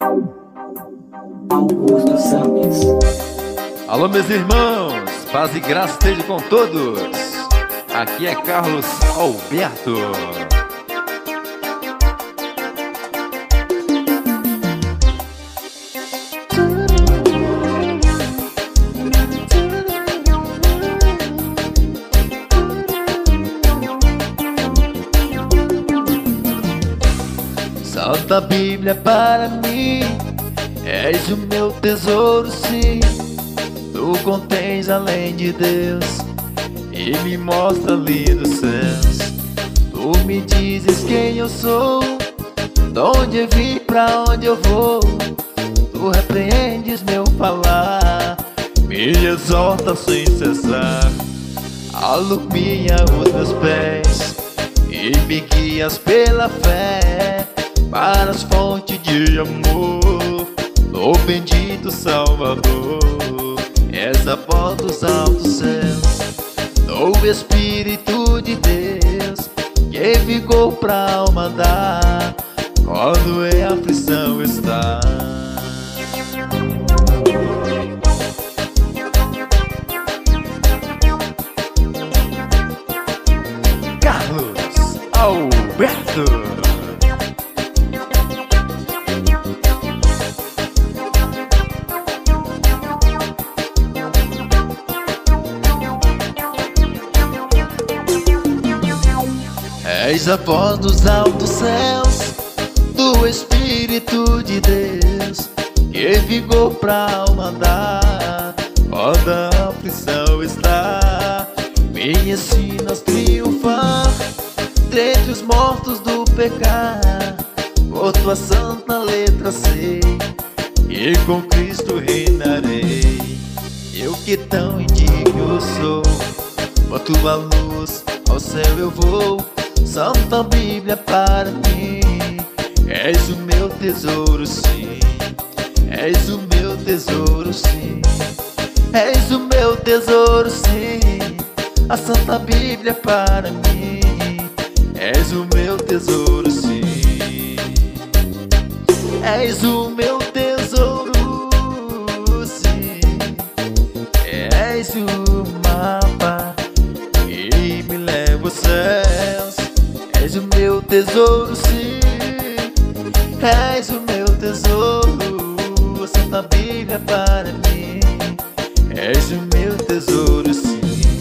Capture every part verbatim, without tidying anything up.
Augusto Santos. Alô, meus irmãos, paz e graça esteja com todos. Aqui é Carlos Alberto. Santa Bíblia para mim, és o meu tesouro, sim. Tu contens além de Deus e me mostra ali dos céus. Tu me dizes quem eu sou, de onde eu vim, pra onde eu vou. Tu repreendes meu falar, me exorta sem cessar. Alumia os meus pés e me guias pela fé para as fontes de amor, o bendito Salvador. És a voz dos altos céus, o Espírito de Deus, que vigor pra alma dá quando em aflição está. Carlos Alberto. És a voz dos altos céus, do Espírito de Deus, que vigor pra alma dá quando a aflição está. Me ensinas a triunfar dentre os mortos do pecar, por tua santa letra sei, e com Cristo reinarei. Eu que tão indigno sou, por tua luz ao céu eu vou. Santa Bíblia para mim, és o meu tesouro, sim. És o meu tesouro, sim. És o meu tesouro, sim. A Santa Bíblia para mim, és o meu tesouro, sim. És o meu tesouro, sim. És o mapa que me leva aos céus. És o meu tesouro, sim. És o meu tesouro. A Santa Bíblia para mim, és o meu tesouro, sim.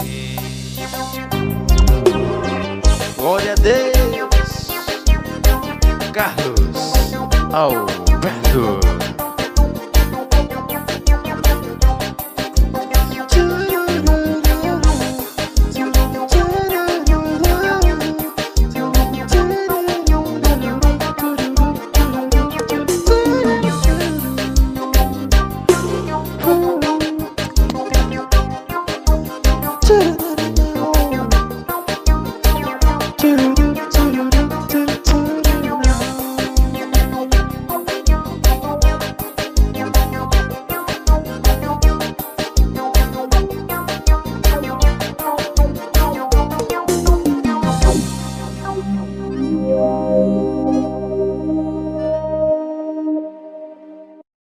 Glória a Deus. Carlos Alberto.